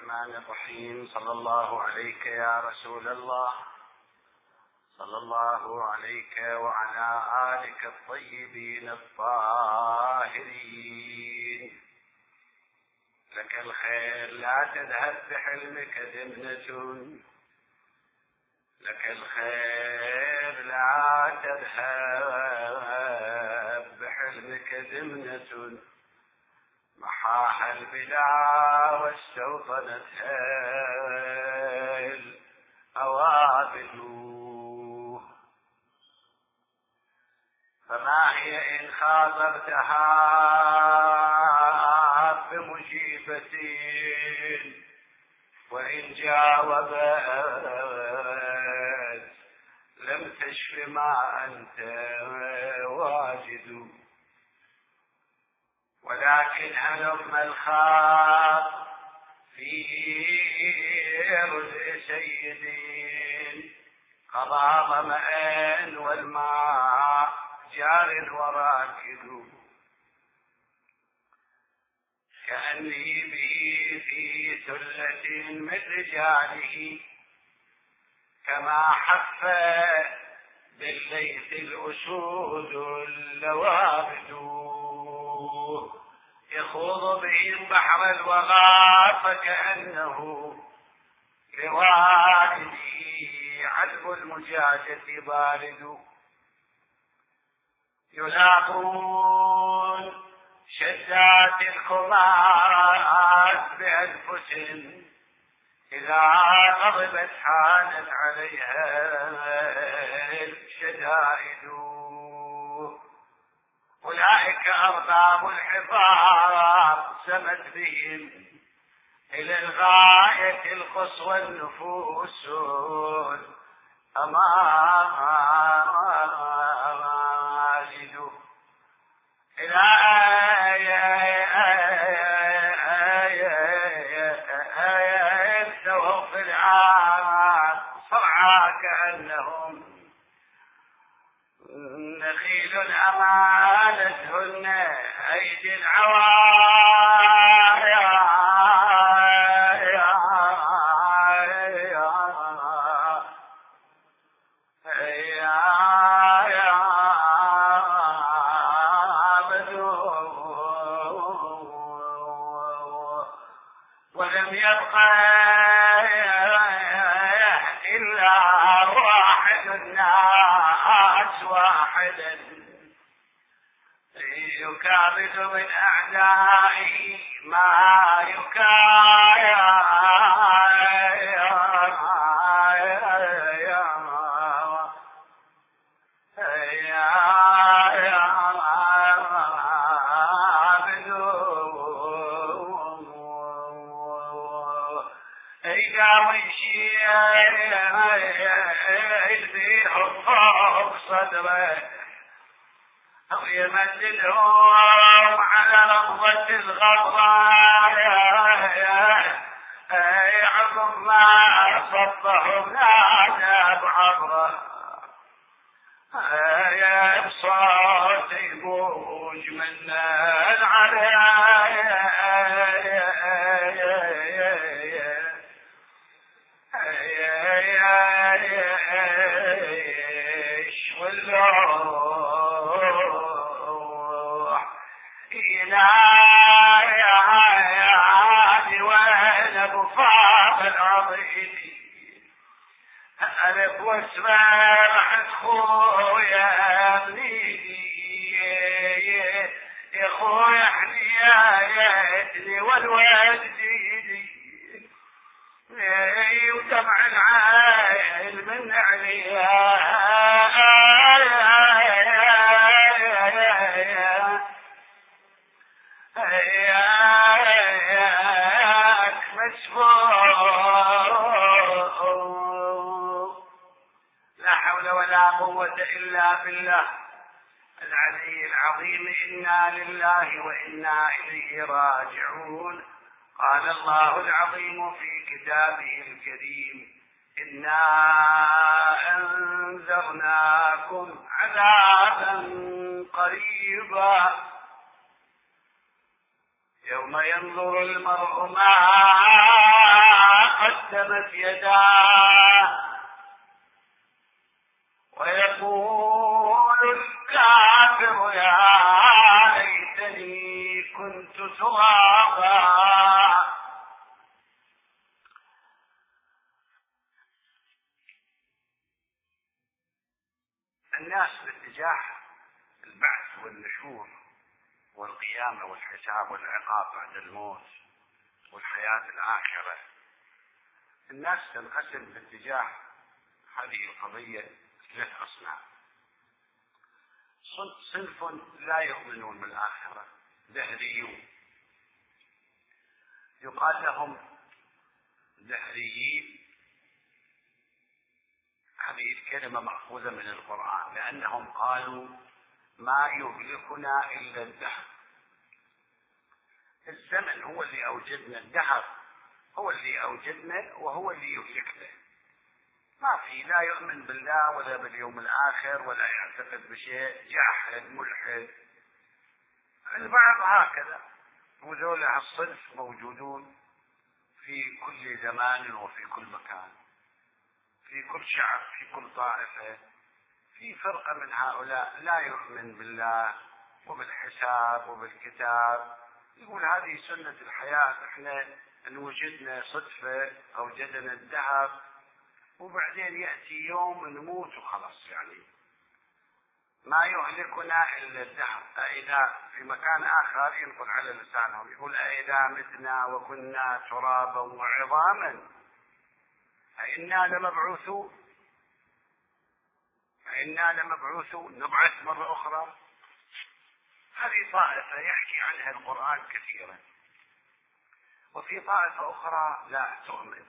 الرحمن الرحيم. صلى الله عليك يا رسول الله، صلى الله عليك وعلى آلك الطيبين الطاهرين. لك الخير لا تذهب بحلمك دمنة، لك الخير لا تذهب بحلمك دمنة، محاها البلا واستوطنتها الأوابل. فما هي إن خاطبتها بمجيبة، وإن جاوبت لم تشف ما أنت واجد. ولكن هلم الخاط في رزء سيد قضى ظمأ والماء جار وراكد، كأني به في ثلة من رجاله، كما حف بالليث الأسود اللوابد. يخوض بهم بحر الوغى فكأنه لوالده عذب المجاجة بارد. يلاقون شدات الخماس بأنفس، إذا غضبت حانت عليها الشدائد. أولئك أرباب الحفاظ سمت بهم إلى الغاية القصوى النفوس أماجد. إلى سووا في العام صرعى كأنهم نخيل أمانتهن أيدي العوايا. ولم يبقى إلا واحد الناس واحدا يكابد من أعدائه ما يكايا. يلبيهم فوق صدره أو يمددهم على رضوة الغضاء، عظم ما صبهم نادى بعبره بصوت يبوج من العليا. والروح إلهي وين أبو فاضل العظيم، ألف واسمع رحت خويا ابني يا خويا حنياتي والواد جيدي ودمع العين من عليها مسفور. لا حول ولا قوة إلا بالله العلي العظيم. إنا لله وإنا إليه راجعون. قال الله العظيم في كتابه الكريم: إنا أنذرناكم عذابا قريبا يوم ينظر المرء ما تقدمت يداه. ويقول الكافر يا ليتني كنت ترابا. الناس باتجاه البعث والنشور والقيامة والحساب والعقاب بعد الموت والحياة الآخرة، الناس تنقسم باتجاه هذه القضية ثلاث أصناف. صنف لا يؤمنون بالآخرة، دهريون، يقال لهم دهريين. هذه الكلمة مأخوذة من القرآن، لأنهم قالوا ما يهلكنا إلا الدهر. الزمن هو اللي أوجدنا، الدهر هو اللي أوجدنا وهو اللي يهلكنا. ما في لا يؤمن بالله ولا باليوم الآخر ولا يعتقد بشيء، جاحد ملحد. البعض هكذا، وذولا الصنف موجودون في كل زمان وفي كل مكان، في كل شعب، في كل طائفة. في فرقة من هؤلاء لا يؤمن بالله وبالحساب وبالكتاب، يقول هذه سنة الحياة، احنا ان وجدنا صدفة اوجدنا الدهر وبعدين يأتي يوم نموت وخلاص، يعني ما يهلكنا إلا الدهر. أإذا في مكان آخر ينقل على لسانهم يقول أإذا متنا وكنا ترابا وعظاما أإنا لمبعوثون، أإنا لمبعوثون، نبعث مرة أخرى. هذه طائفة يحكي عنها القرآن كثيرا. وفي طائفة أخرى لا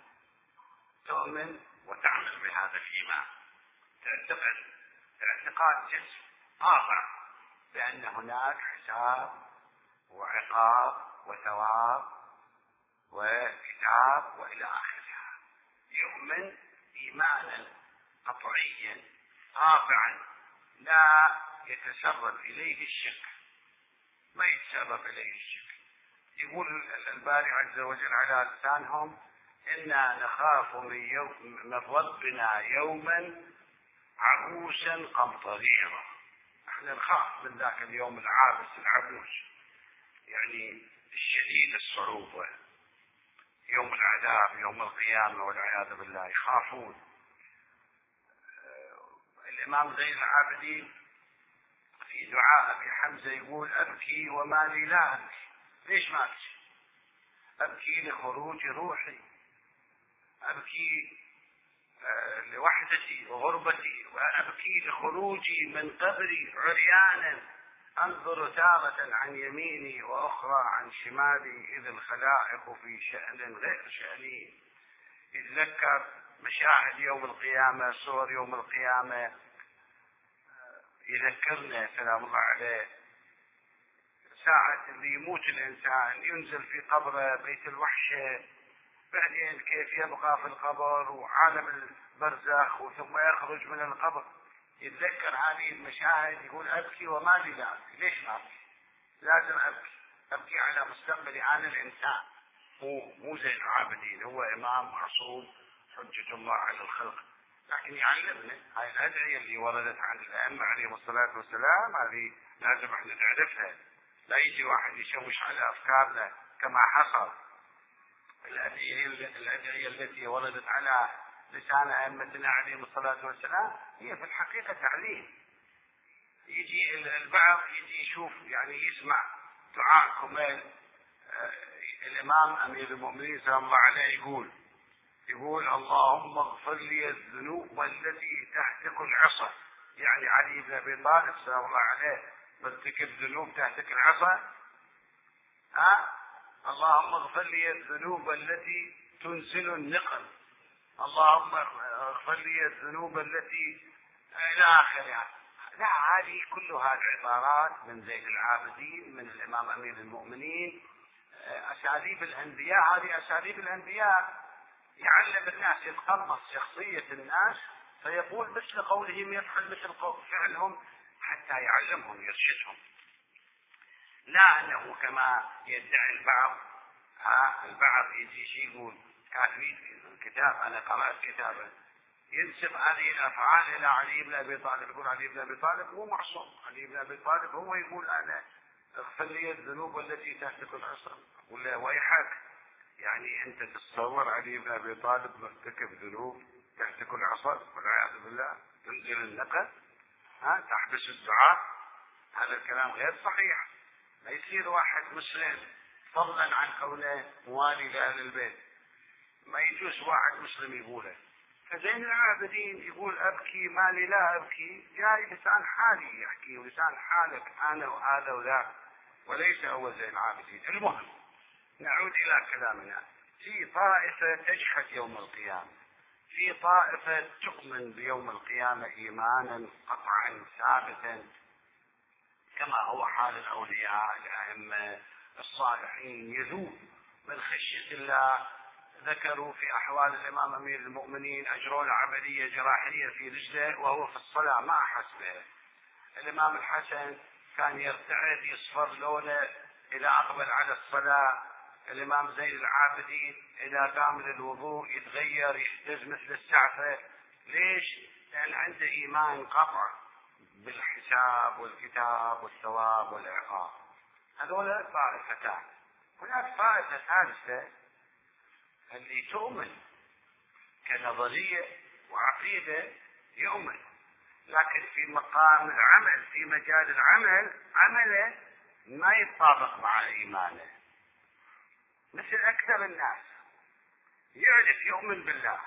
تؤمن وتعمل بهذا الإيمان، تعتقد اعتقاد جزم قاطع بأن هناك حساب وعقاب وثواب وكتاب وإلى آخرها. يؤمن إيمانا قطعيا قاطعا لا يتسرب إليه الشك، ما يتسرب إليه الشك. يقول الباري عز وجل على لسانهم إنا نخاف من ربنا يوما عبوسا قمطريرا. احنا نخاف من ذاك اليوم العابس العبوس، يعني الشديد الصعوبة، يوم العذاب، يوم القيامة والعياذ بالله، يخافون. الإمام زين العابدين في دعاء أبي حمزة يقول أبكي وما لي لا أبكي. ليش ما أبكي؟ أبكي لخروج روحي، أبكي لوحدتي وغربتي، وأبكي لخروجي من قبري عريانا أنظر تارة عن يميني وأخرى عن شمالي إذ الخلائق في شأن غير شأني. يتذكر مشاهد يوم القيامة، صور يوم القيامة، يذكرنا سلام الله عليه ساعة اللي يموت الإنسان ينزل في قبره بيت الوحشة، بعدين كيف يبقى في القبر وعالم البرزخ وثم يخرج من القبر. يتذكر هذه المشاهد يقول أبكي وما لي لا أبكي. ليش ما أبكي؟ لازم أبكي على مستقبلي أنا الإنسان، مو زين العابدين، هو إمام معصوم حجة الله على الخلق. لكن يعلمنا هاي الأدعية اللي وردت عن الأئمة عليهم الصلاة والسلام، هذه لازم احنا نعرفها، لا يجي واحد يشوش على أفكارنا كما حصل. الأدعية التي وردت على لسان أئمتنا عليهم الصلاة والسلام هي في الحقيقة تعليم. يجي البعض يجي يشوف، يعني يسمع دعاء كمال الإمام أمير المؤمنين سلام الله عليه يقول اللهم اغفر لي الذنوب التي تحتك العصا. يعني علي بن أبي طالب سلام الله عليه مرتكب ذنوب تحتك العصا. اللهم اغفر لي الذنوب التي تنزل النقم، اللهم اغفر لي الذنوب التي إلى آخرها. لا، هذه كلها العبارات من زين العابدين، من الإمام أمير المؤمنين، أساليب الأنبياء. هذه أساليب الأنبياء، يعلم الناس، يتقمص شخصية الناس فيقول مثل قولهم يفعل مثل فعلهم حتى يعلمهم يرشدهم. لا أنه كما يدعي البعض، البعض يجي يقول كاتبين في الكتاب، أنا قرأت كتابا ينسب هذه الأفعال إلى علي بن أبي طالب، يقول علي بن أبي طالب مو معصوم، علي بن أبي طالب هو يقول أنا اغفر لي الذنوب التي تهتك العصا، ولا ويحك. يعني أنت تتصور علي بن أبي طالب مرتكب ذنوب تهتك العصا والعياذ بالله، تنزل النقل، تحبس الدعاء؟ هذا الكلام غير صحيح. ما يصير واحد مسلم فضلا عن كونه موالي لأهل البيت ما يجوز واحد مسلم يقوله. فزين العابدين يقول أبكي مالي لا أبكي، جاي لسان حالي يحكي، ولسان حالك أنا وهذا وذاك، وليس هو زين العابدين. المهم نعود إلى كلامنا. في طائفة تجحد يوم القيامة، في طائفة تؤمن بيوم القيامة إيمانا قطعا ثابتا كما هو حال الأولياء الأئمة الصالحين، يذوب من خشية الله. ذكروا في أحوال الإمام أمير المؤمنين أجروا له عملية جراحية في رجله وهو في الصلاة ما أحس به. الإمام الحسن كان يرتعد يصفر لونه إذا أقبل على الصلاة. الإمام زين العابدين إذا قام للوضوء يتغير يهتز مثل السعفة. ليش؟ لأن عنده إيمان قطع بالحساب والكتاب والثواب والعقاب. هذول طائفتان. هناك طائفة ثالثة اللي تؤمن كنظرية وعقيدة، يؤمن لكن في مقام العمل في مجال العمل عمله ما يتطابق مع إيمانه، مثل أكثر الناس يعرف يؤمن بالله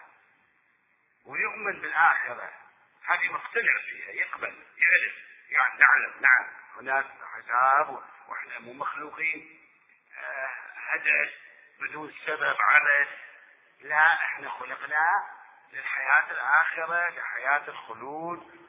ويؤمن بالآخرة، هذه مقتنع فيها، يقبل يعرف، يعني نعم هناك حساب وإحنا مو مخلوقين هدف بدون سبب عبث، لا احنا خلقنا للحياة الآخرة لحياة الخلود.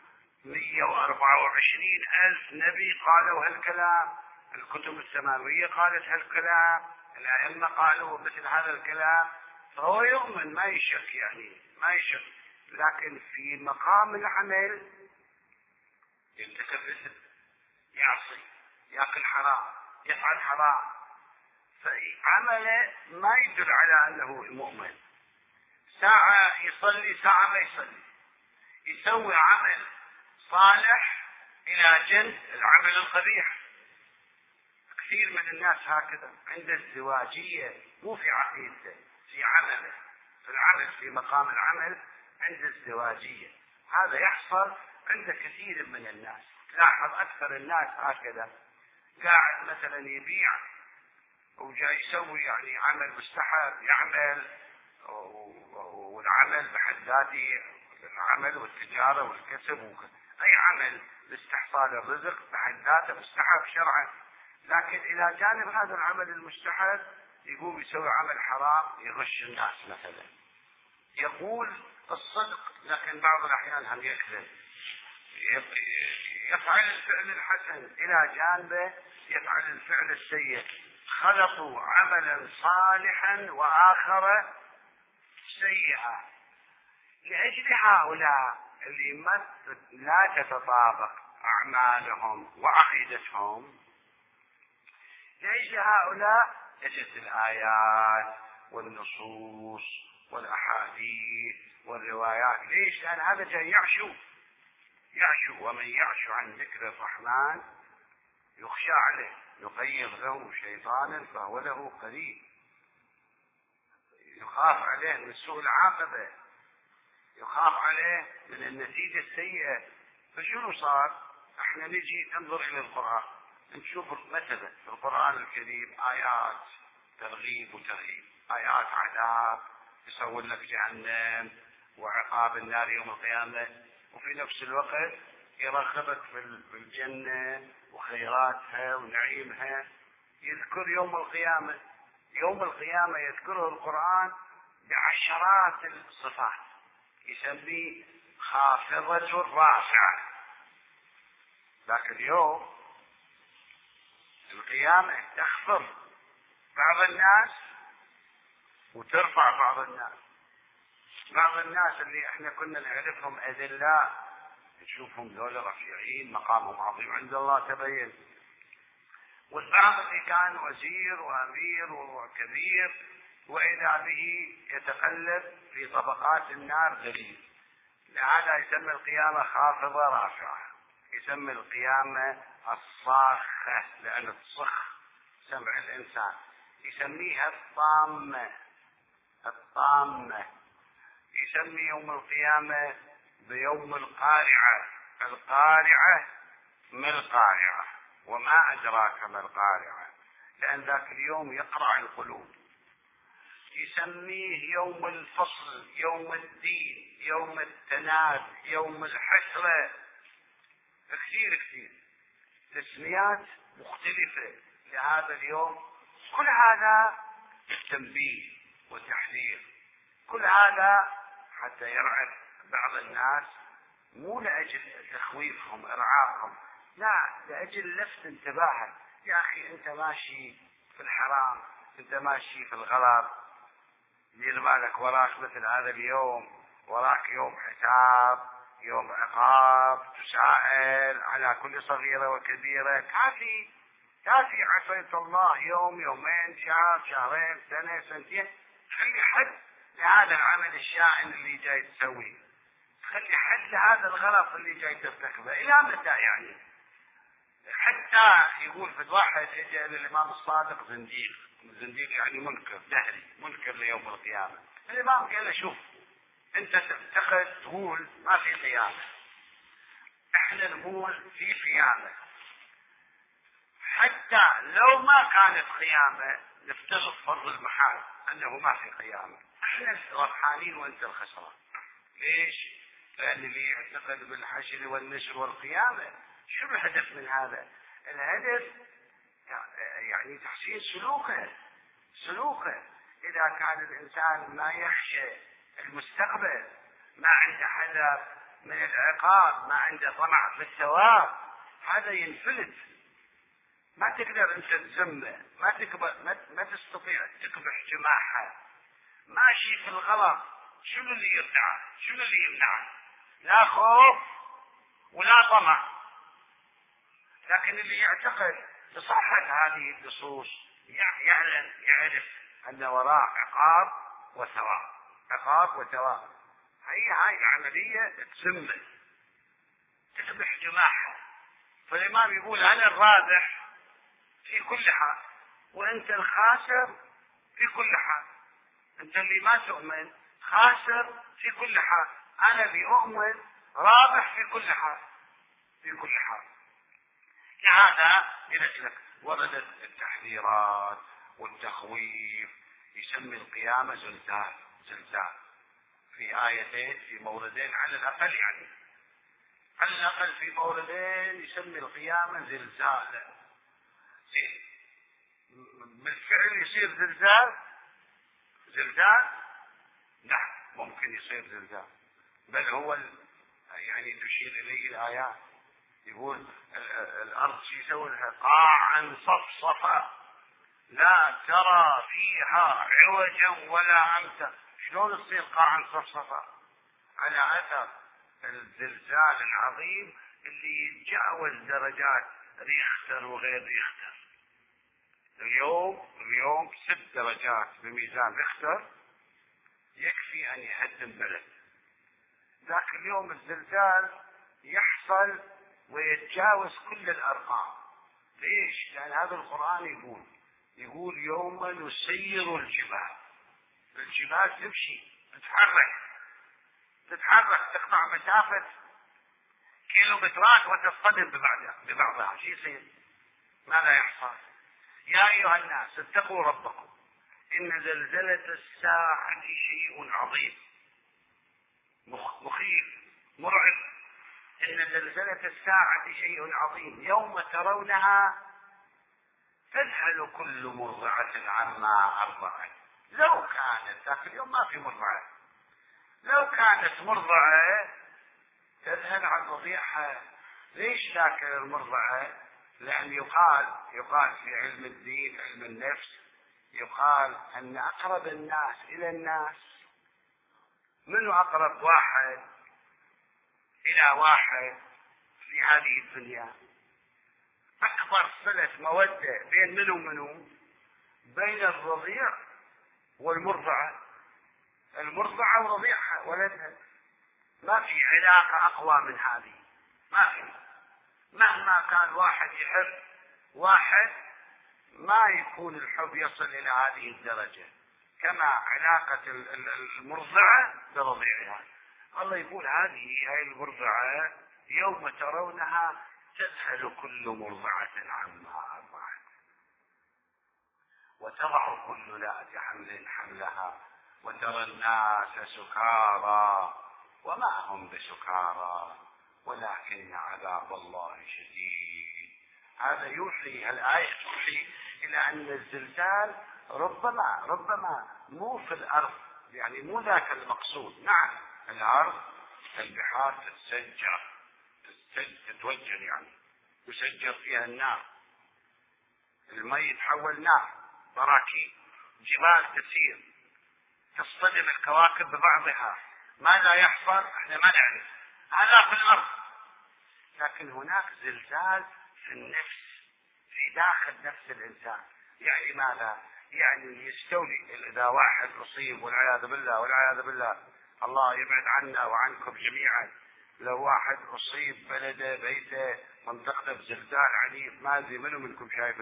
124,000 نبي قالوا هالكلام، الكتب السماوية قالت هالكلام، الأئمة قالوا مثل هذا الكلام، فهو يؤمن ما يشك، يعني ما يشك. لكن في مقام العمل يرتكب إثم، يعصي، يأكل حرام، يفعل حرام، فعمله ما يدل على أنه مؤمن. ساعة يصلي ساعة ما يصلي، يسوي عمل صالح إلى جنب العمل القبيح. كثير من الناس هكذا عند الزواجية، مو في عقيدته، في عمله، في العمل في مقام العمل عند الزواجية. هذا يحصل عند كثير من الناس. لاحظ أكثر الناس هكذا، قاعد مثلا يبيع وجاي يسوي يعني عمل مستحب، يعمل، والعمل بحد ذاته العمل والتجارة والكسب أي عمل لاستحصال الرزق بحد ذاته مستحب شرعا، لكن إلى جانب هذا العمل المستحب يقوم يسوي عمل حرام، يغش الناس مثلا، يقول الصدق لكن بعض الأحيان هم يكذب، يفعل الفعل الحسن إلى جانبه يفعل الفعل السيء. خلطوا عملا صالحا وآخر سيئا. لأجل هؤلاء اللي لا تتطابق أعمالهم وعقيدتهم، لأجل هؤلاء جت الآيات والنصوص والأحاديث والروايات. ليش؟ لأن هذا جاي يعشو، ومن يعشو عن ذكر الرحمن يخشى عليه، يقيض له شيطانا فهو له قريب، يخاف عليه من سوء العاقبة، يخاف عليه من النتيجة السيئة. فشنو صار؟ احنا نجي ننظر الى القرآن، نشوف مثلا في القرآن الكريم آيات ترغيب وترهيب، آيات عذاب يسوي لك جهنم وعقاب النار يوم القيامة، وفي نفس الوقت يرغبك في الجنة وخيراتها ونعيمها. يذكر يوم القيامة، يوم القيامة يذكره القرآن بعشرات الصفات، يسميه خافضة رافعة. ذاك اليوم القيامة تخفض بعض الناس وترفع بعض الناس. بعض الناس اللي احنا كنا نعرفهم أذلاء نشوفهم ذولا رفيعين مقامهم عظيم عند الله تبين، والبعض اللي كان وزير وأمير وكبير وإذا به يتقلب في طبقات النار غليظ. لهذا يسمى القيامة خافضة رافعة، يسمى القيامة الصاخة لأن تصخ سمع الإنسان، يسميها الطامة. يسمي يوم القيامة بيوم القارعة ما القارعة وما أدراك ما القارعة، لأن ذاك اليوم يقرع القلوب. يسميه يوم الفصل، يوم الدين، يوم التناد، يوم الحسرة، كثير تسميات مختلفة لهذا اليوم. كل هذا تنبيه وتحذير، كل هذا حتى يرعب بعض الناس، مو لأجل تخويفهم إرعاقهم، لا، لأجل لفت انتباهك. يا أخي أنت ماشي في الحرام، أنت ماشي في الغلط، دير بالك وراك مثل هذا اليوم، وراك يوم حساب، يوم عقاب، تسائل على كل صغيرة وكبيرة. كافي عصيت الله يوم، يومين، شهر، شهرين، سنة، سنتين، خلي حد لهذا العمل الشائن اللي جاي تسويه، خلي حد لهذا الغلط اللي جاي ترتكبه. إلى متى يعني؟ حتى يقول في واحد اجى للإمام الصادق زنديق يعني منكر دهري، منكر ليوم القيامة. الإمام قال له شوف، أنت تعتقد تقول ما في قيامة، احنا نقول في قيامة، حتى لو ما كانت قيامة نفترض فرض المحال أنه ما في قيامة، احنا الربحانين وأنت الخسران. ليش؟ لأن اللي يعتقد بالحشر والنشر والقيامة شو الهدف من هذا؟ الهدف يعني تحسين سلوكه. إذا كان الإنسان ما يخشى المستقبل، ما عنده حذر من العقاب، ما عنده طمع في الثواب، هذا ينفلت. ما تقدر أنت تذمه، ما تستطيع تكبح جماحه، ماشي في الغلط. شنو اللي يردعه؟ شنو اللي يمنعه؟ لا خوف ولا طمع. لكن اللي يعتقد بصحة هذه النصوص يعرف أن وراء عقاب وثواب. هاي العملية تسمى تكبح جماحة. فالإمام يقول أنا الرابح في كل حال، وأنت الخاسر في كل حال. أنت اللي ما تؤمن خاسر في كل حال، أنا اللي أؤمن رابح في كل حال. لهذا لك وردت التحذيرات والتخويف. يسمي القيامة زلزال في آيتين، في موردين على الأقل، يعني على الأقل في موردين يسمي القيامة زلزال. بالفعل يصير زلزال؟ نعم، ممكن يصير زلزال، بل هو يعني تشير إليه الآيات. يقول الأرض يسوي لها قاعا صفصفا لا ترى فيها عوجا ولا أمتا. شلون تصير قاعا صفصفا؟ على أثر الزلزال العظيم اللي يتجاوز درجات ريختر وغير ريختر. اليوم 6 درجات بميزان ريختر يكفي أن يهدم بلد. ذاك اليوم الزلزال يحصل ويتجاوز كل الأرقام. ليش؟ لأن هذا القرآن يقول يوم نسير الجبال تمشي، تتحرك تقطع مسافة كيلومترات وتصطدم ببعضها. شو يصير؟ ماذا يحصل؟ يا أيها الناس اتقوا ربكم إن زلزلة الساعة شيء عظيم مخيف مرعب. إن زلزلة الساعة شيء عظيم يوم ترونها تذهل كل مرضعة عما أرضعت. لو كانت ذاك اليوم ما في مرضعة، لو كانت مرضعة تذهل عن رضيعها. ليش ذاك المرضعة؟ لأن يقال في علم الدين، علم النفس، يقال أن أقرب الناس إلى الناس، منه أقرب واحد إلى واحد في هذه الدنيا، أكبر صلة مودة بين منه بين الرضيع المرضعة ورضيعها ولدها، ما في علاقة أقوى من هذه، ما في. مهما كان واحد يحب واحد ما يكون الحب يصل إلى هذه الدرجة كما علاقة المرضعة برضيعها. الله يقول هاي المرضعة يوم ترونها تذهل كل مرضعة عما أرضعت وتضع كل ذات حمل حملها وترى الناس سكارى وما هم بسكارى ولكن عذاب الله شديد. هذا يوحي، الآية توحي إلى أن الزلزال ربما مو في الأرض، يعني مو ذاك المقصود. نعم الأرض البحار تتوجر، يعني يسجر فيها النار، الماء يتحول نار، براكين، جبال تسير، تصطدم الكواكب ببعضها، ماذا يحصل احنا ما نعرف، هذا في الأرض. لكن هناك زلزال في النفس، في داخل نفس الإنسان. يعني ماذا؟ يعني يستولي. إذا واحد أصيب والعياذ بالله الله يبعد عنا وعنكم جميعا، لو واحد أصيب بلده بيته منطقته بزلزال عنيف، ما أدري منو منكم شايف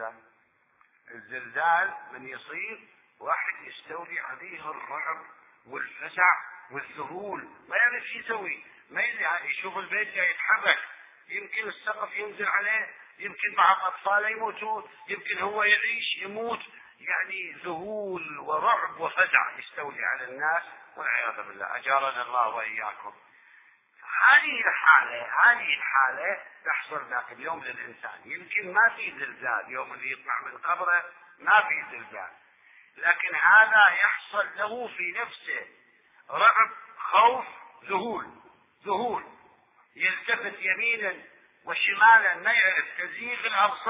الزلزال من يصيب واحد يستولي عليه الرعب والفزع والذهول، ما يعرف شو يسوي، ما يشوف البيت يتحرك، يمكن السقف ينزل عليه، يمكن بعض أطفاله يموتون، يمكن هو يعيش يموت، يعني ذهول ورعب وفزع يستولي على الناس والعياذ بالله، أجارنا الله وإياكم. هذه الحالة تحصل ذاك اليوم للإنسان. يمكن ما في زلزال يوم اللي يطلع من قبره، ما في زلزال، لكن هذا يحصل له في نفسه رعب، خوف، ذهول، يلتفت يمينا وشمالا ما يعرف، تزيغ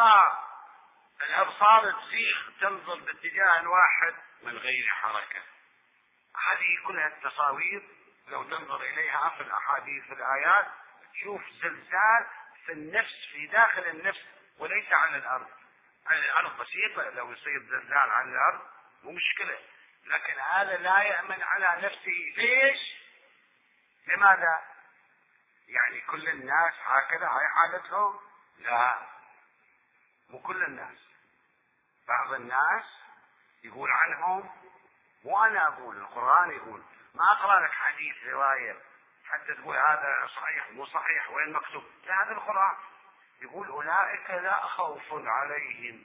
الأبصار تزيغ، تنظر باتجاه واحد من غير حركة. هذه كلها التصاوير لو تنظر إليها في الأحاديث في الآيات تشوف زلزال في النفس، في داخل النفس، وليس على الأرض. على الأرض بسيطة، لو يصير زلزال على الأرض مو مشكلة، لكن هذا لا يأمن على نفسه. ليش؟ لماذا؟ يعني كل الناس هكذا، هاي حالتهم؟ لا، مو كل الناس. بعض الناس يقول عنهم، مو أنا أقول، القرآن يقول، ما أقرأ لك حديث رواية حتى تقول هذا صحيح مو صحيح وين مكتوب، لا، هذا القرآن يقول أولئك لا خوف عليهم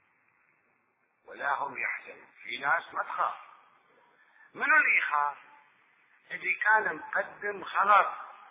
ولا هم يحزنون. في ناس ما تخاف. منو اللي يخاف؟ اللي كان مقدم غلط،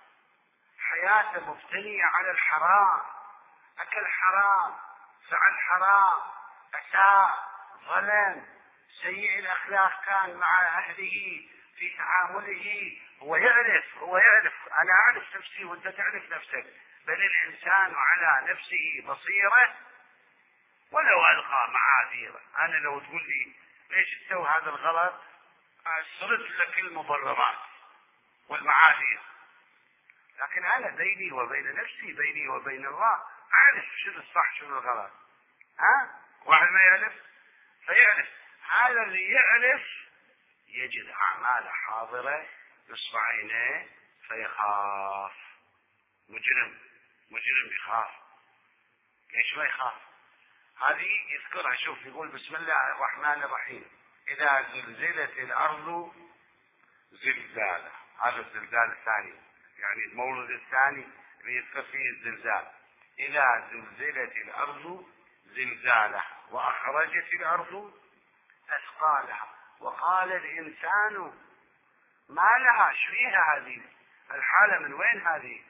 حياته مبتنية على الحرام، أكل حرام، فعل حرام، أساء، ظلم، سيء الأخلاق كان مع أهله في تعامله. هو يعرف أنا أعرف نفسي وأنت تعرف نفسك، بل الإنسان على نفسه بصيرة ولو ألقى معاذيره. أنا لو تقول لي ليش تسوي هذا الغلط، أسرد لك المبررات والمعاذير، لكن أنا بيني وبين نفسي، بيني وبين الله، أعرف شنو الصح شنو الغلط. واحد ما يعرف فيعرف. هذا اللي يعرف يجد أعماله حاضرة نصب عينيه فيخاف. مجرم يخاف. ليش ما يخاف؟ هذه يذكرها. شوف يقول بسم الله الرحمن الرحيم إذا زلزلت الأرض زلزالها. هذا الزلزال الثاني، يعني المورد الثاني اللي يذكر فيه الزلزال. إذا زلزلت الأرض زلزالها وأخرجت الأرض أثقالها وقال الإنسان ما لها، شو فيها هذه الحالة، من وين هذه؟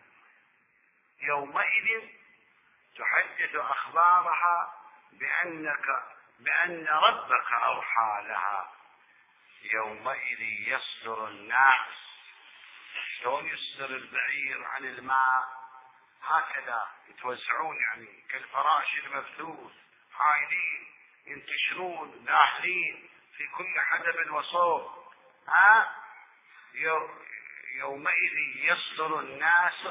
يومئذ تحدث أخبارها بأن ربك أوحى لها. يومئذ يصدر الناس، شلون يصدر البعير عن الماء، هكذا يتوزعون، يعني كالفراش المبثوث، حائلين ينتشرون ناحلين في كل حدب وصوب. يومئذ يصدر الناس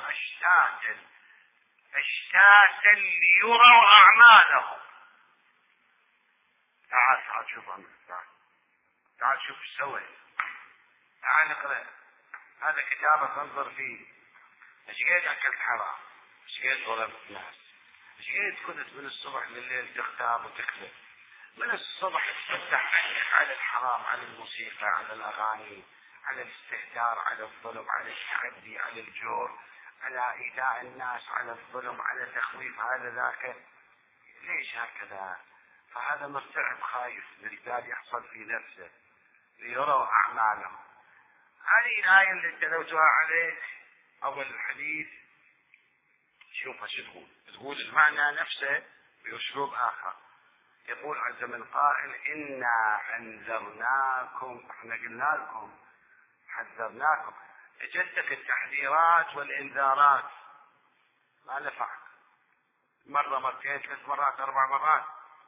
أشتاتا ليروا أعمالهم. تعال شوف تعال شوف ايش سوى، تعال اقرأ هذا كتابك انظر فيه، ايش قد اكلت حرام، ايش قد ظلمت الناس، ايش قد كنت من الصبح لليل تغتاب وتكذب، من الصبح تفتح عينك على الحرام، على الموسيقى، على الاغاني، على الاستهتار، على الظلم، على التعدي، على الجور، على ايذاء الناس، على الظلم، على تخويف هذا ذاك. ليش هكذا؟ فهذا مرتعب خايف للذات يحصل في نفسه ليروا اعمالهم. هذه الآية اللي تلوتها عليك أول الحديث شوفها شو تقول؟ تقول المعنى نفسه بأسلوب آخر. يقول عز من قائل إنا أنذرناكم، احنا قلنا لكم حذرناكم، جدك التحذيرات والإنذارات ما نفع مرة مرتين 3 مرات 4 مرات،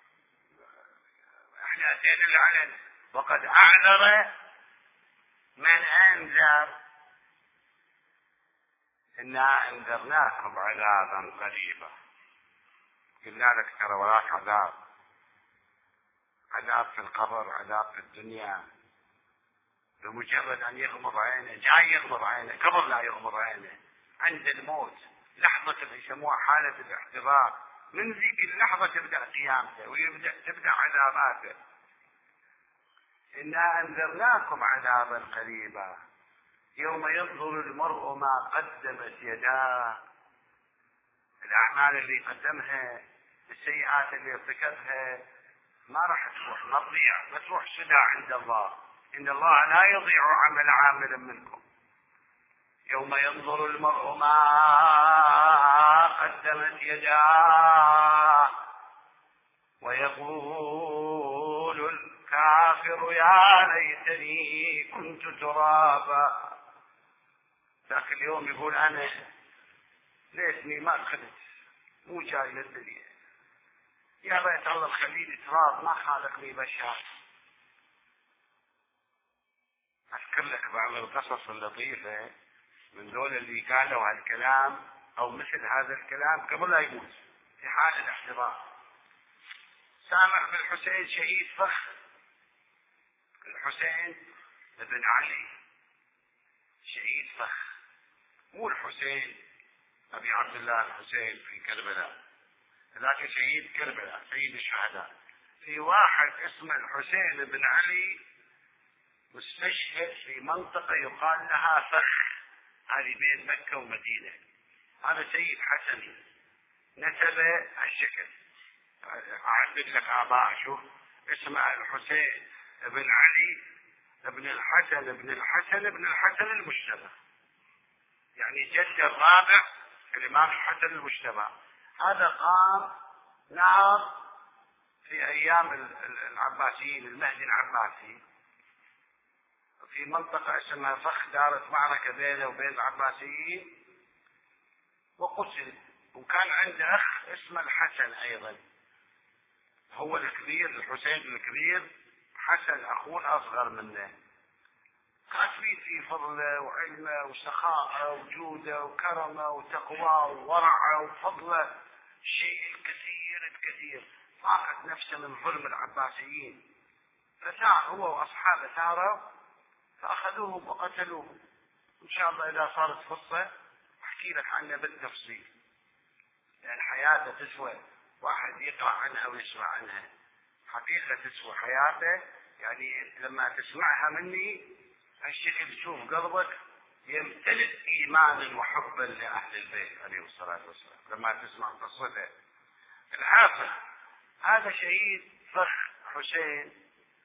احنا أتينا العلن وقد أعذر من أنذر. إنا أنذرناكم عذابا قريبا، قلنا لك ترى وراك عذاب، عذاب في القبر، عذاب في الدنيا، بمجرد أن يغمض عينه، جاي يغمض عينه قبل لا يغمض عينه عند الموت، لحظة اللي يسموها حالة الاحتضار، من ذيك اللحظة تبدأ قيامته تبدأ عذاباته. إنا أنذرناكم عذابا قريبا يوم ينظر المرء ما قدمت يداه، الأعمال اللي قدمها، السيئات اللي ارتكبها ما راح تروح، ما تضيع، ما تروح سدى عند الله، إن الله لا يضيع عمل عامل منكم. يوم ينظر المرء ما قدمت يداه ويقول الكافر يا ليتني كنت ترابا. ذاك اليوم يقول أنا ليتني ما أخذت، مو جاي للدنيا، يا ريت الله خليني تراب، ما خالقني بشر. أذكر لك بعض القصص اللطيفة من دول اللي قالوا هالكلام أو مثل هذا الكلام قبل لا يموت في حال الاحتضار. سامع بن الحسين شهيد فخر، الحسين بن علي شهيد فخر، مو الحسين أبي عبد الله الحسين في كربلاء، ذاك شهيد كربلاء سيد الشهداء. في واحد اسمه الحسين بن علي مستشهد في منطقة يقال لها فخ، هذه بين مكة ومدينة، هذا سيد حسني نسبه الشكل، أعدد لك آباء، شوف اسمه الحسين بن علي بن الحسن بن الحسن بن الحسن المجتبى، يعني جد الرابع الإمام الحسن المجتبى. هذا قام نهر في أيام العباسيين، المهدي العباسي، في منطقة اسمها فخ، دارت معركة بينه وبين العباسيين وقتل، وكان عنده أخ اسمه الحسن أيضا، هو الكبير، الحسين الكبير، حسن أخوه الأصغر منه، كاتبين في فضله وعلمه وسخاءه وجوده وكرمه وتقواه وورعه وفضله شيء كثير كثير، طاقت نفسه من ظلم العباسيين، فثار هو وأصحابه ثاروا فأخذوهم وقتلوهم. إن شاء الله إذا صارت فرصة أحكي لك عنها بالتفصيل، لأن حياته تسوى واحد يقرأ عنها ويسمع عنها، حقيقة تسوى حياته، يعني لما تسمعها مني هالشكل تشوف قلبك يمتلئ إيمانا وحبا لأهل البيت عليه الصلاة والسلام لما تسمع قصته. الحافظ هذا شهيد فخ حسين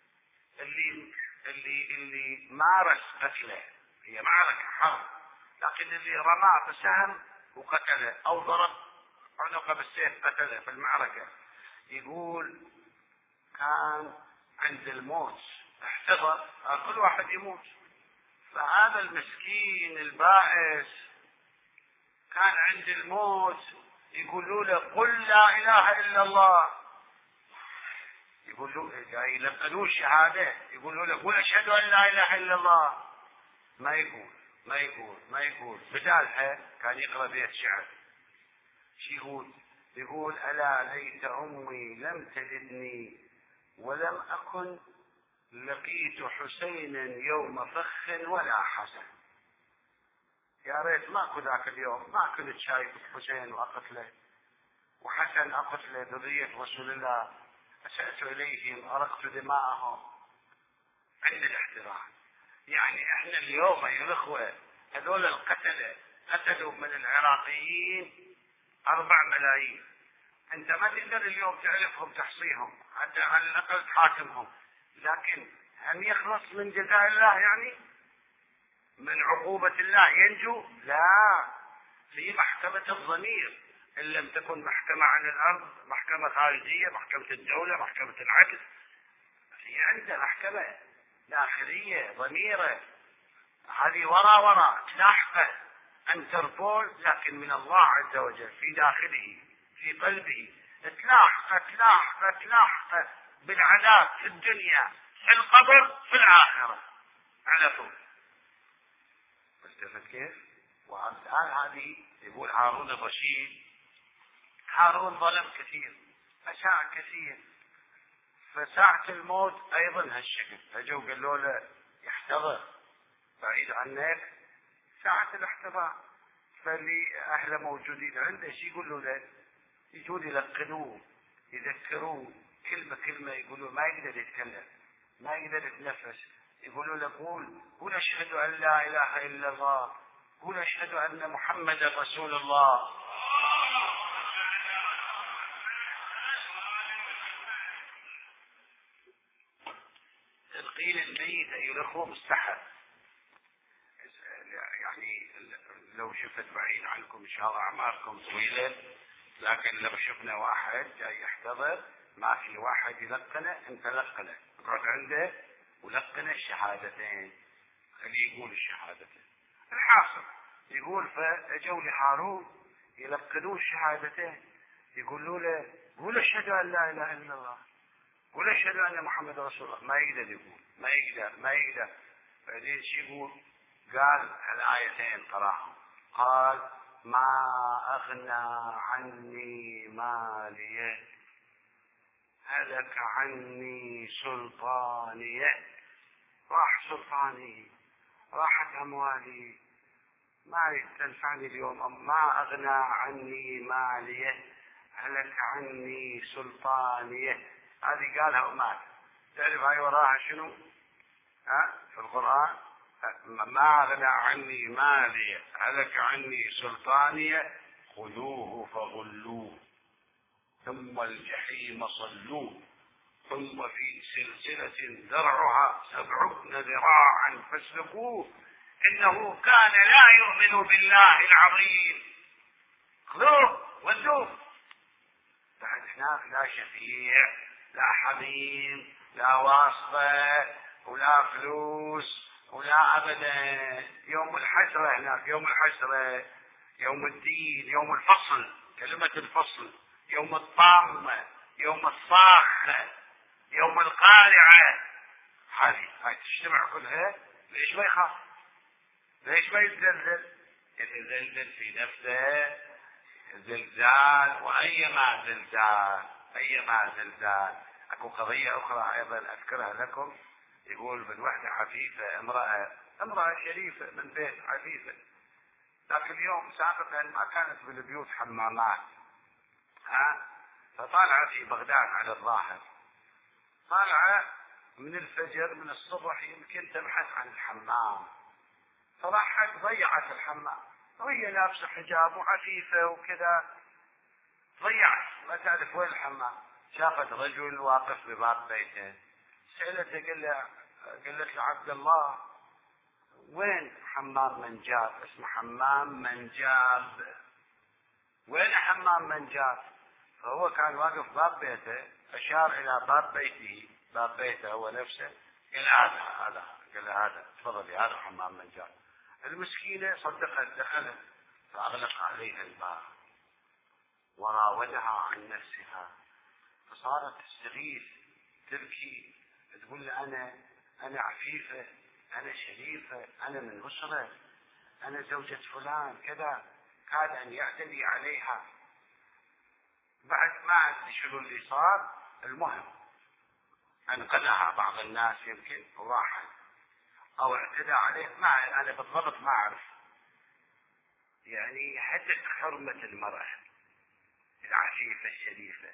اللي مارس قتله، هي معركة حرب، لكن اللي رماه بسهم وقتله أو ضرب عنقه بالسيف قتله في المعركة، يقول كان عند الموت احتضر، كل واحد يموت، فهذا المسكين البائس كان عند الموت يقولوا له قل لا إله إلا الله، يقولوا يلقنوه الشهادة، يقولوا له قل أشهد أن لا إله إلا الله، ما يقول بدالها كان يقرأ بيت شعر، شو يقول ألا ليت أمي لم تلدني ولم أكن لقيت حسينا يوم فخ ولا حسن. يا ريت ماكو ذاك اليوم، ما كنت شايف حسين وأقتله وحسن أقتله ذرية رسول الله، أسأت إليهم أرقت دماءهم عند الاحترام. يعني احنا اليوم أيها الأخوة هذول القتلة قتلوا من العراقيين 4 ملايين. أنت ما تقدر اليوم تعرفهم تحصيهم، حتى على الأقل تحاكمهم، لكن هل يخلص من جزاء الله؟ يعني من عقوبة الله ينجو؟ لا، في محكمة الضمير، إن لم تكن محكمة عن الأرض، محكمة خارجية، محكمة الدولة، محكمة العدل، هي عندها محكمة داخلية ضميرة، هذه وراء لاحقة انتربول، لكن من الله عز وجل في داخله في قلبه تلاحقة بالعذاب في الدنيا، في القبر، في الآخرة على طول. التفت كيف؟ والآن هذه يقول هارون الرشيد، هارون ظلم كثير، أساء كثير، فساعة الموت أيضا هالشكل، فجوا قالوا له يحتضر بعيد عنك ساعة الاحتضار، فاللي أهله موجودين عنده شي يقولوا له؟ يجون يلقنوه يذكروه كلمة يقولوا ما يقدر يتكلم، ما يقدر يتنفس، يقولوا له قول أشهد أن لا إله إلا الله، قول أشهد أن محمد رسول الله. تلقين الميت أيها الأخوة مستحب، يعني لو شفت بعيد عنكم إن شاء الله أعماركم طويلة، لكن لو شفنا واحد جاي يحتضر ما في واحد يلقنه، انت لقنه، اقعد عنده ولقنه الشهادتين، خليه يقول الشهادتين. الحاصل يقول فاجوا لهارون يلقنوه الشهادتين، يقولوا له قول اشهد ان لا اله الا الله، قول اشهد ان محمد رسول الله، ما يقدر يقول، ما يقدر. بعدين شو يقول؟ قال الآيتين قراهم، قال ما أغنى عني مالي، هلك عني سلطاني، راح سلطاني، راحت أموالي، ما تنفعني اليوم، ما أغنى عني مالي، هلك عني سلطاني. هذه قالها ومات. تعرف هاي وراها شنو؟ في القرآن ما أغنى عني مالي، هلك عني سلطاني، خذوه فغلوه ثم الجحيم صلوه ثم في سلسلة ذرعها 70 ذراعا فاسلكوه إنه كان لا يؤمن بالله العظيم. خذوه ودوه. بعد هناك لا شفيع، لا حميم، لا واسطة، ولا فلوس، ولا أبدا. يوم الحسرة هناك، يوم الحسرة، يوم الدين، يوم الفصل، كلمة الفصل، يوم الطامة، يوم الصاخة، يوم القارعة. هاي تجتمع كلها. ليش ما يخاف؟ ليش ما يتزلزل؟ يتزلزل في نفسه زلزال، وأيما زلزال. أكو قضية أخرى أيضا أذكرها لكم. يقول من وحدة عفيفة، امرأة شريفة من بيت عفيفة، لكن اليوم سابقا ما كانت بالبيوت حمامات، فطالعة في بغداد على الظاهر، طالعة من الفجر من الصبح يمكن تبحث عن الحمام، فراحت ضيعت الحمام، وهي لابسة حجاب وعفيفة وكذا، ضيعت ما تعرف وين الحمام. شافت رجل واقف بباب بيته، سألته قالت له عبد الله وين حمام منجاب؟ اسمه حمام منجاب. وين حمام منجاب؟ فهو كان واقف باب بيته، أشار إلى باب بيته هو نفسه، قال هذا، قال هذا تفضلي، هذا حمام منجاب. المسكينة صدقت، دخلت، فأغلق عليها الباب وراودها عن نفسها، فصارت تستغيث تبكي، تقول له أنا عفيفة، أنا شريفة، أنا من أسرة، أنا زوجة فلان كذا، كاد أن يعتدي عليها. بعد ما أدري شنو اللي صار، المهم أنقذها بعض الناس يمكن وراحت، أو اعتدى عليه، ما أنا بالضبط ما أعرف. يعني هتك حرمة المرأة العفيفة الشريفة.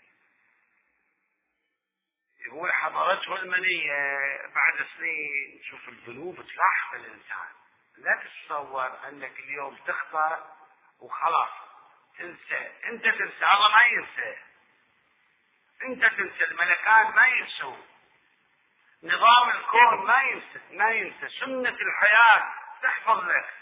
يقول حضرته المنية بعد سنين. شوف الذنوب تلاحق الإنسان. لا تتصور أنك اليوم تخطأ وخلاص تنسى. أنت تنسى، الله ما ينسى. أنت تنسى، الملكان ما ينسون، نظام الكون ما ينسى. سنة الحياة تحفظ لك.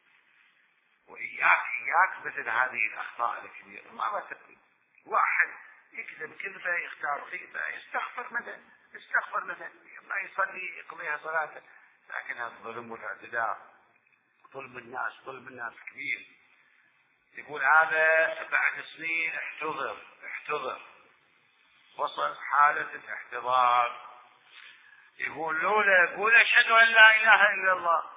وإياك مثل هذه الأخطاء الكبيرة. ما تقول واحد يكذب كذبة، يختار خيبة، يستغفر مثلا ما يصلي يقضيها صلاته. لكن هذا الظلم والاعتداء، ظلم الناس كبير. يقول هذا بعد سنين احتضر، وصل حالة الاحتضار. يقول يقول أشهد أن لا إله إلا الله،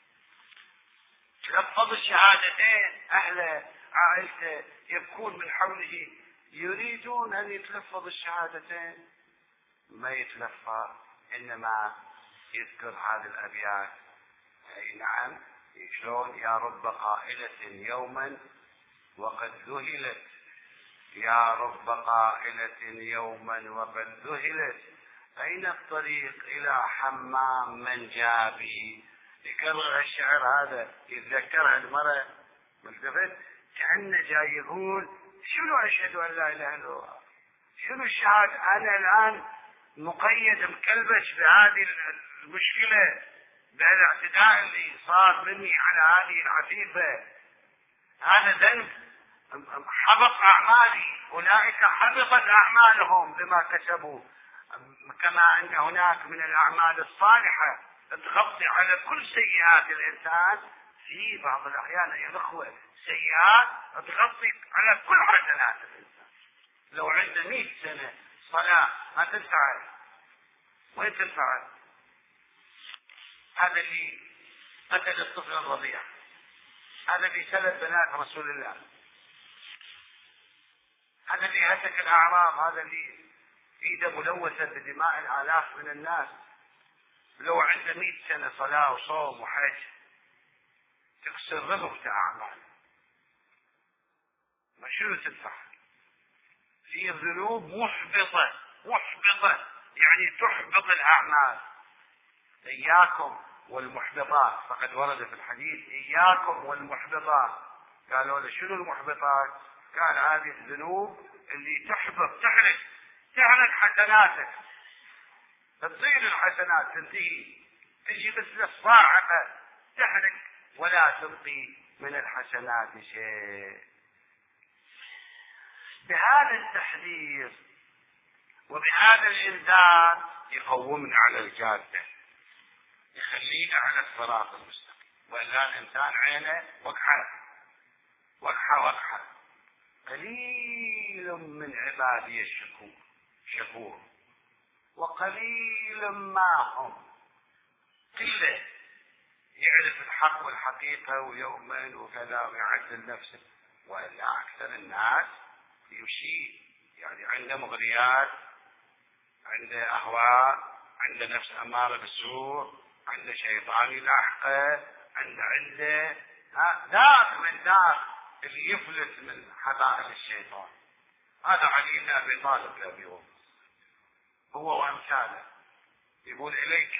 تلفظ الشهادتين، أهله عائلته يبكون من حوله يريدون أن يتلفظ الشهادتين، ما يتلفظ، إنما يذكر هذه الأبيات. أي نعم، شلون؟ يا رب قائلة يوما وقد ذهلت، يا رب قائلة يوما وقد ذهلت، أين الطريق إلى حمام من جابي. يكرر الشعر هذا، يتذكرها المرأة ملتفت كأنه جاي يقول شنو أشهد أن لا إله إلا الله، شنو الشهادة، أنا الآن مقيد مكلبش بهذه المشكلة، بالاعتداء اللي صار مني على هذه العفيفة. هذا ذنب، حبط أعمالي، أولئك حبطت أعمالهم بما كسبوا. كما أن هناك من الأعمال الصالحة تغطي على كل سيئات الإنسان، في بعض الأحيان يا الأخوة سيئات تغطي على كل حسنات الإنسان. لو عنده 100 سنة صلاة ما تنفع، وين تنفع؟ هذا اللي قتل الطفل الرضيع، هذا اللي سلب بنات رسول الله، هذا اللي هتك الأعراض، هذا اللي ايده ملوثة بدماء الآلاف من الناس. لو عنده 100 سنة صلاة وصوم وحج تكسر رغبة أعمال، ما شنو تنفع؟ في ذنوب محبطة يعني تحبط الأعمال. إياكم والمحبطات، فقد ورد في الحديث إياكم والمحبطات. قالوا له شنو المحبطات؟ قال هذه الذنوب اللي تحبط، تحرق حسناتك، تصير الحسنات تنتهي، تجي مثل الصاعقة تحرق ولا تبقي من الحسنات شيء. بهذا التحذير وبهذا الإنذار يقومنا على الجادة، يخلينا على الصراط المستقيم. وإلا الإنسان عينه وقحة. قليل من عبادي الشكور وقليل ما هم. قلة يعرف الحق والحقيقة ويؤمن وكذا ويعدل نفسه، وإلا أكثر الناس يشيء، يعني عنده مغريات، عنده أهواء، عنده نفس أمارة بالسوء، عنده شيطان يلاحقه، عنده دار من دار اللي يفلت من حبائل الشيطان. هذا علي بن أبي طالب الأبيض هو وأمثاله. يقول إليك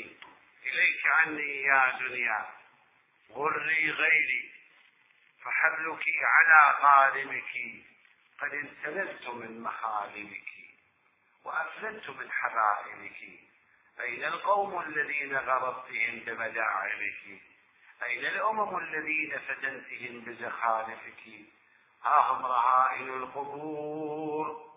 عني يا دنيا غري غيري، فحبلك على غارمك، قد انسللت من محارمك وأفلت من حبائلك. أين القوم الذين غرضتهم بمداعبك؟ أين الأمم الذين فتنتهم بزخارفك؟ ها هم رهائن القبور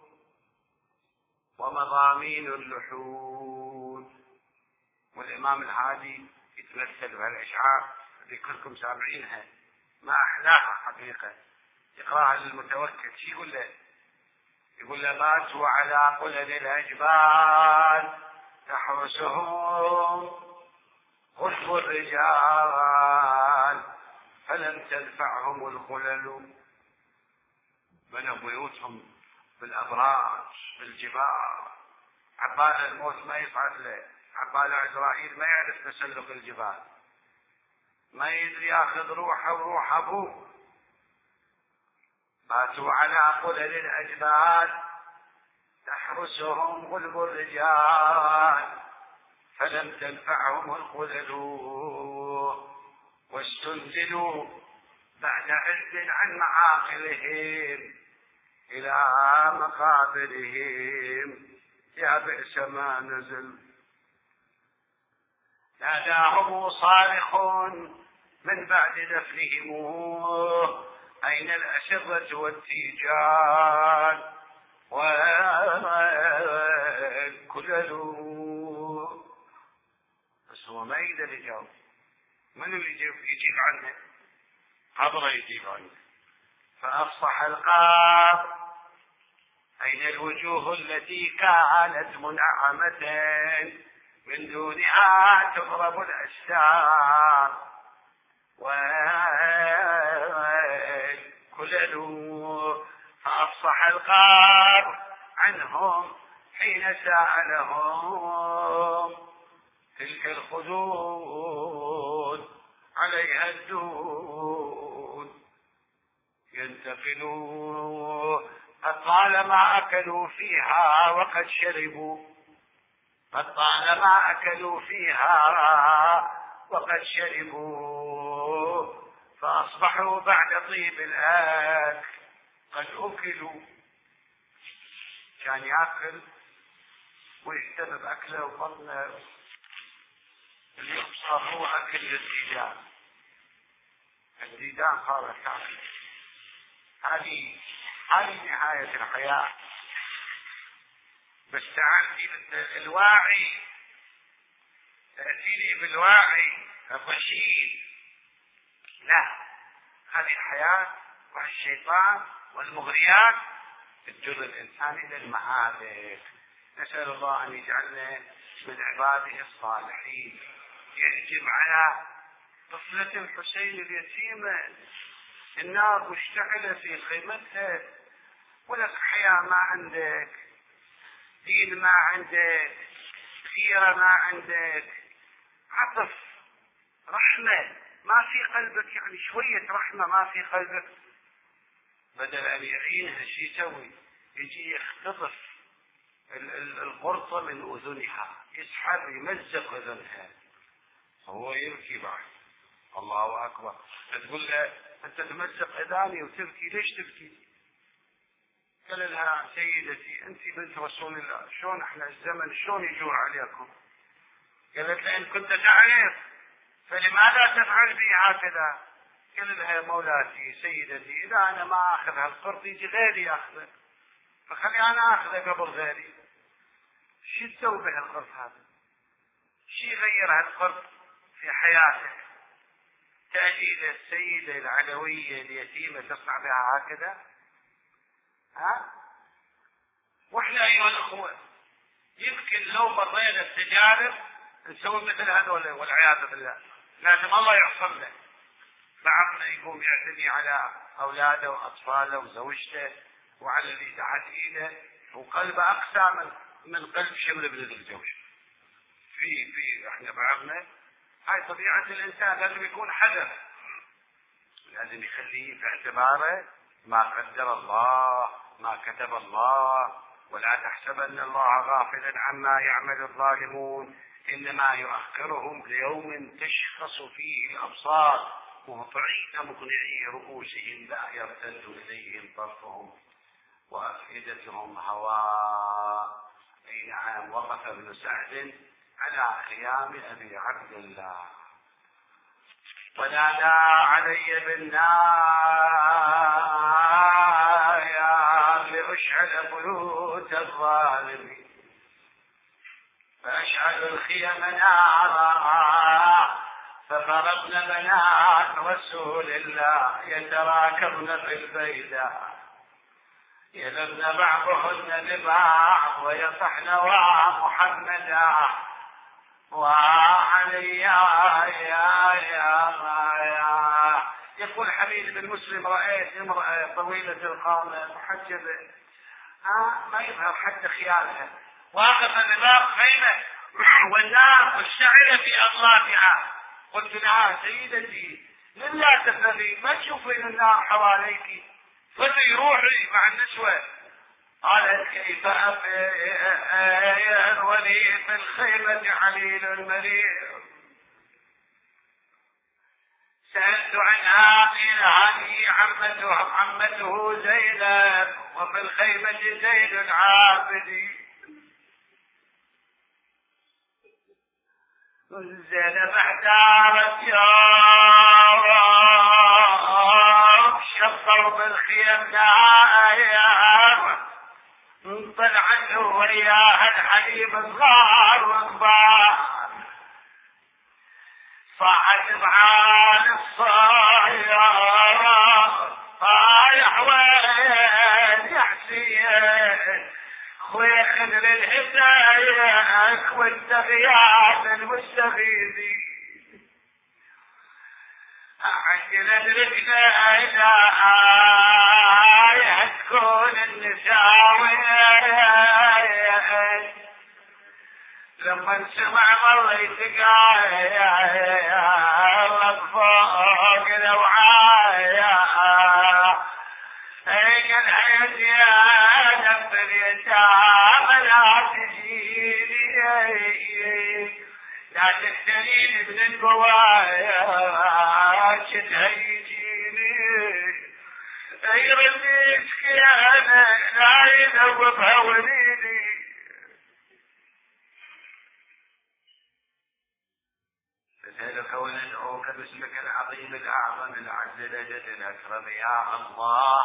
ومضامين اللحود. والإمام الهادي يتمثل بهالأشعار اللي كلكم سامعينها، ما أحلاها حقيقة. يقراها للمتوكل، شي يقول له؟ يقول له باتوا على قلل الأجبال تحرسهم خلف الرجال فلم تنفعهم الخلل. بنوا بيوتهم بالأبراج بالجبال عبال الموت ما يصعد له، عبال عزرائيل ما يعرف تسلق الجبال، ما يدري ياخذ روحه وروح ابوه. باتوا على قلل الاجبال تحرسهم غلب الرجال، فلم تنفعهم القلل واستنزلوا بعد عز عن معاقلهم إلى مقابرهم، يا بئس ما نزل. ناداهم صارخ من بعد دفنهم، أين الأشرة والتيجان والكلل. بس هو ما يقدر يجاوب، من يجيب عنه؟ قبره يجيب عنه. فأفصح القاب أين الوجوه التي كانت منعمة من دونها تضرب الأجسام والكلل. فأفصح القاب عنهم حين سألهم تلك الخدود عليها الدود ينتقلوا. قد طالما أكلوا فيها وقد شربوا، قد طالما أكلوا فيها وقد شربوا، فأصبحوا بعد طيب الأكل قد أكلوا. كان يأكل ويهتم بأكله وبطنه، اليوم صار هو أكل الديدان، الديدان صارت تأكل. هذه نهاية الحياة. بس تعالي الواعي، تأتيني بالواعي الرشيد، لا، هذه الحياة والشيطان والمغريات تجر الإنسان إلى المهالك. نسأل الله أن يجعلنا من عباده الصالحين. يهجم على طفلة الحسين اليتيمة، النار مشتعلة في خيمتها، ولك حياة ما عندك، دين ما عندك، خيرة ما عندك، عطف رحمة ما في قلبك، يعني شوية رحمة ما في قلبك. بدل أن يعينها شو يسوي؟ يجي يختطف القرطة من أذنها، يسحب يمزق أذنها، هو يبكي بعد. الله أكبر. تقول له أنت تمزق أذاني وتبكي، ليش تبكي؟ قال لها سيدتي أنت بنت رسول الله، شلون احنا الزمن شلون يجور عليكم؟ قالت له إن كنت تعرف فلماذا تفعل بي هكذا؟ قال لها يا مولاتي سيدتي إذا أنا ما أخذ هالقرط يجي غيري يأخذه، فخلي أنا أخذه قبل غيري. شو تسوي بهالقرط هذا؟ شو يغير هالقرط في حياتك؟ تأتي إلى السيدة العلوية اليتيمة تصنع بها هكذا؟ ها؟ وإحنا أيها الأخوة يمكن لو مرينا التجارب نسوي مثل هذول والعياذ بالله. لازم الله يعصمنا. بعضنا يقوم يعتدي على أولاده وأطفاله وزوجته وعلى اللي تحت إيده، وقلبه أقسى من قلب شمر بن الزوج. في احنا بعضنا هاي طبيعة الإنسان، لازم يكون حذر، لازم يخليه في اعتباره ما قدر الله ما كتب الله. ولا تحسبن الله غافلا عما يعمل الظالمون، إنما يؤخرهم ليوم تشخص فيه الأبصار مهطعين مقنعي رؤوسهم لا يرتد إليهم طرفهم وأفئدتهم هواء. أي نعم. وقف ابن سعد على خيام أبي عبد الله ونادى علي بالنار لأشعل بيوت الظالمين، فأشعل الخيم نارا فضربن بنات رسول الله يتراكبن في البيداء، يذبن بعضهن ببعض ويصحن ومحمدا وعليا يا. يقول حميد بن مسلم رأيت امرأة طويلة القامة محجبة ما يظهر حتى خيالها، واقف بباب خيمة والنار مشتعلة في أطلافها. قلت لها سيدتي لله تفرغي، ما تشوفين النار حواليك؟ فضي روحي مع النسوة. قالت كيف أفير ولي في الخيمة عليل مريض. سألت عنها قيل هذه عمته زينب وفي الخيمة زيد عابدي. زينب احتارت يا رب، شطوا بالخيم دائر، طلعت وياها الحليب صغار وكبار، صاحت معان الصايرة طايح وين يا حسين خويا خذ الهدايا وانت غياب المستفيدين. عجل الهدايا تكون النساوية لما سمع الله يتقايا فوق الوعايا قال حيث يا دب اليتام لا تجيني، لا تحترين من البوايا تهيجيني، يرديك يا انا لا يذوبها وليدي. فسألك وندعوك باسمك العظيم الأعظم الأعز الأجل الأكرم يا الله،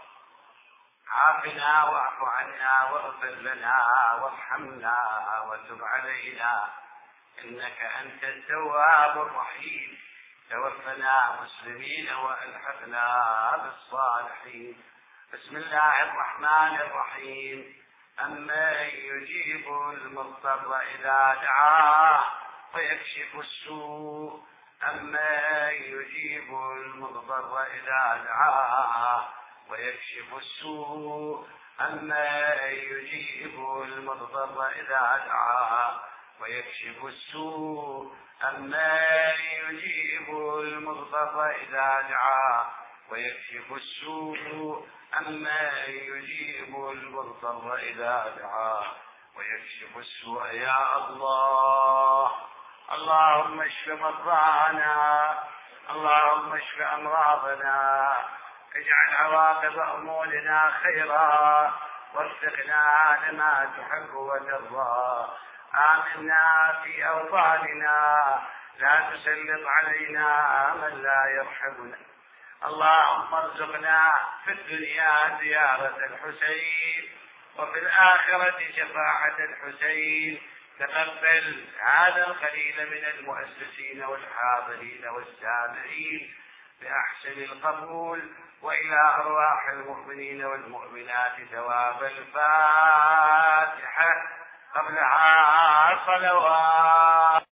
عافنا واعف عنا واغفر لنا وارحمنا وتب علينا إنك أنت التواب الرحيم. توفنا مسلمين وألحقنا بالصالحين. بسم الله الرحمن الرحيم. أمن يجيب المضطر إذا دعاه ويكشف السوء، أمن يجيب المضطر إذا دعاه ويكشف السوء، أمن يجيب المضطر إذا دعاه ويكشف السوء، أمن يجيب المضطر إذا دعاه ويكشف السوء، أمن يجيب المضطر إذا دعاه ويكشف السوء يا الله. اللهم اشف مرضانا، اللهم اشف أمراضنا، اجعل عواقب أمورنا خيرا، وفقنا لما تحب وترضى. آمنا في أوطاننا، لا تسلط علينا من لا يرحمنا. اللهم ارزقنا في الدنيا زيارة الحسين وفي الآخرة شفاعة الحسين. تقبل هذا القليل من المؤسسين والحاضرين والسامعين بأحسن القبول، وإلى أرواح المؤمنين والمؤمنات ثواب الفاتحة قبلها صلوات.